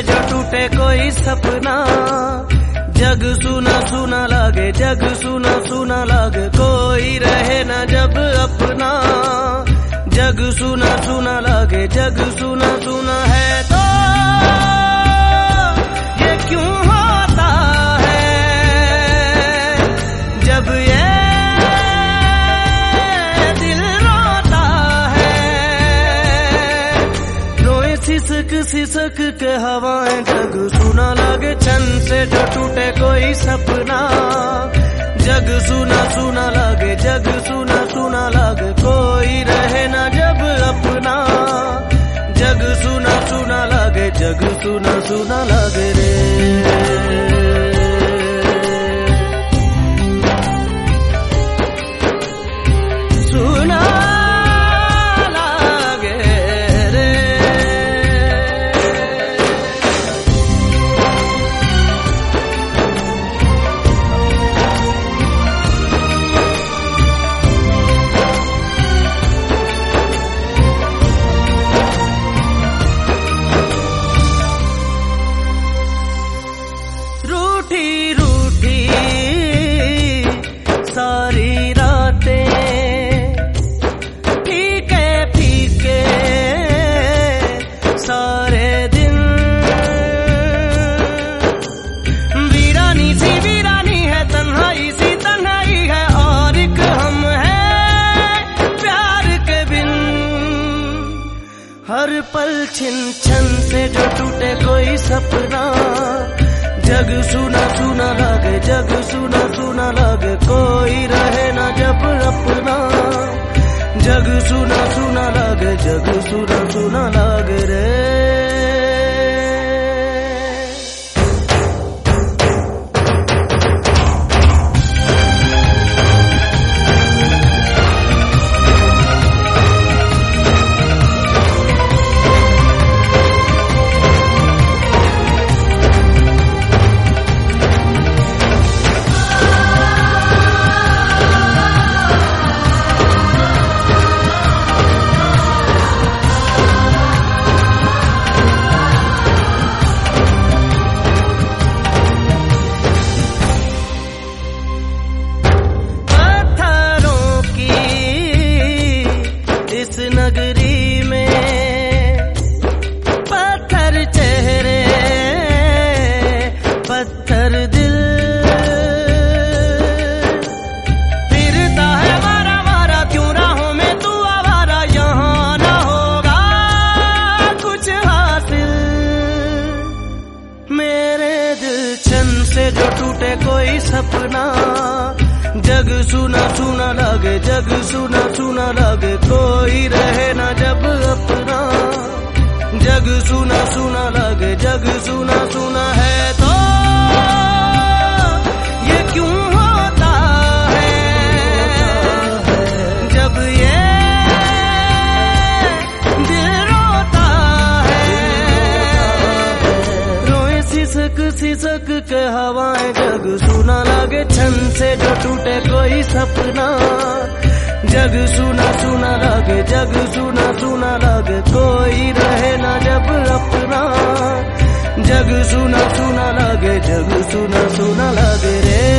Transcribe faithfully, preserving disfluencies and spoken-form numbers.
जो टूटे कोई सपना। जग सुना सुना लागे, जग सुना सुना लागे, कोई रहे ना जब अपना। जग सुना सुना लागे, जग सुना सुना है तो ये क्यों होता है जब ये दिल रोता है। रोए सिसक सिसक के हवाएं, जग सुना लागे छन से जो टूटे कोई सपना। जग सुना सुना लागे, जग सुना सुना लागे, कोई रहे ना जब अपना। जग सुना सुना लागे, जग सुना सुना लागे रे। सुना लागे रे। रूठी रूठी सारी रातें, फीके फीके सारे दिन। वीरानी सी वीरानी है, तन्हाई सी तन्हाई है, और एक हम है प्यार के बिन। हर पल छिन छन से जो टूटे कोई सपना। जग सुना सुना लागे, जग सुना सुना लागे, कोई रहे ना जब अपना। जग सुना सुना लागे, जग सुना सुना लागे रे। इस नगरी में पत्थर चेहरे, पत्थर दिल। फिरता है मारा मारा क्यों राहों में तू आवारा, यहाँ ना होगा कुछ हासिल। मेरे दिल छन से जो टूटे कोई सपना। जग सुना सुना लागे, जग सुना सुना लागे, कोई रहे ना जब अपना। जग सुना सुना लागे, जग सुना सुना है तो ये क्यों होता है जब ये दिल रोता है। रोए सिसक सिसक के हवाएं, जग सुना लागे छन से जो टूटे कोई सपना। जग सुना सुना लागे, जग सुना सुना लागे, कोई रहे ना जब अपना। जग सुना सुना लागे, जग सुना सुना लागे रे।